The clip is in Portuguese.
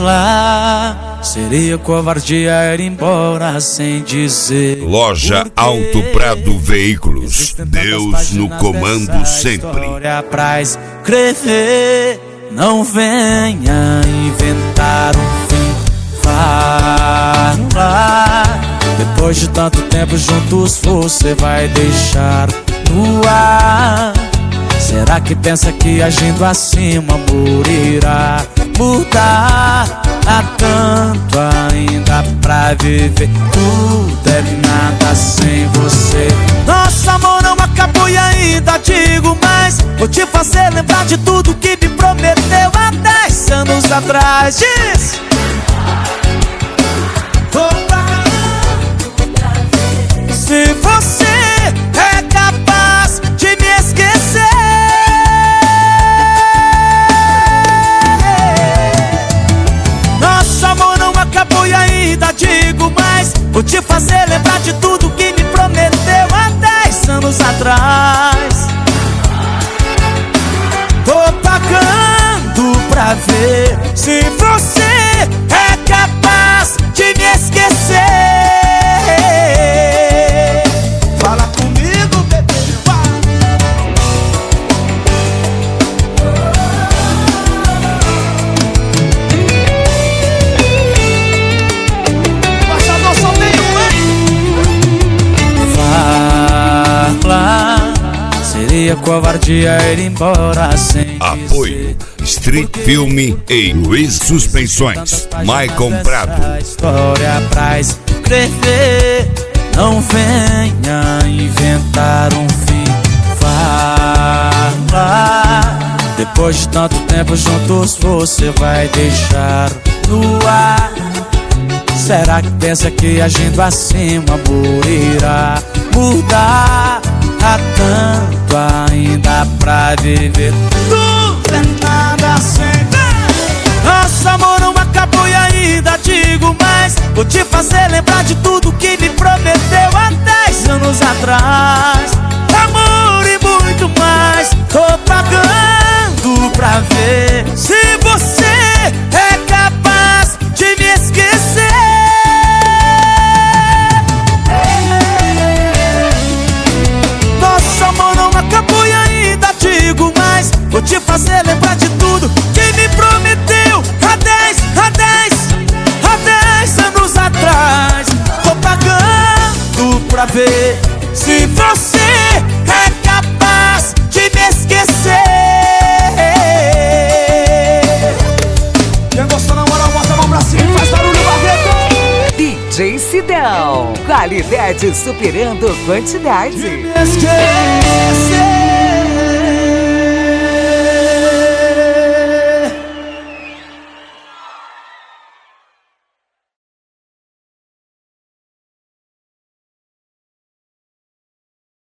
Falar seria covardia ir embora sem dizer. Loja Alto Prado Veículos, Deus no comando sempre. História pra escrever, não venha inventar um fim. Falar, depois de tanto tempo juntos você vai deixar no ar. Será que pensa que agindo assim o amor irá mudar? Há tanto ainda pra viver, tudo é nada sem você. Nosso amor não acabou e ainda digo mais, vou te fazer lembrar de tudo que me prometeu há 10 anos atrás. Diz! Se você é capaz de me esquecer, nosso amor não acabou e ainda digo mais, vou te fazer lembrar de tudo que me prometeu há 10 anos atrás. Tô pagando pra ver se você é capaz de me esquecer. Fala comigo, bebê. Baixador só tem um, hein? Falar seria covardia ir embora sem Apoio Street Filme e Luiz Suspensões, Maicon Prado. História pra escrever, não venha inventar um fim. Falar, depois de tanto tempo juntos você vai deixar no ar. Será que pensa que agindo assim o amor irá mudar? Há tanto ainda pra viver, tudo é nada sem ver. Nosso amor não acabou e ainda digo mais, vou te fazer lembrar de tudo que me prometeu há 10 anos atrás. Amor e muito mais, tô pagando pra ver se você é capaz de me esquecer. Nosso amor não acabou e ainda digo mais, vou te fazer lembrar de tudo que me prometeu há 10 anos atrás. Tô pagando pra ver se você é capaz de me esquecer. Quem gostou na moral, bota a mão pra cima e faz barulho, Barreto. DJ Sidão, qualidade superando quantidade. Me esquecer.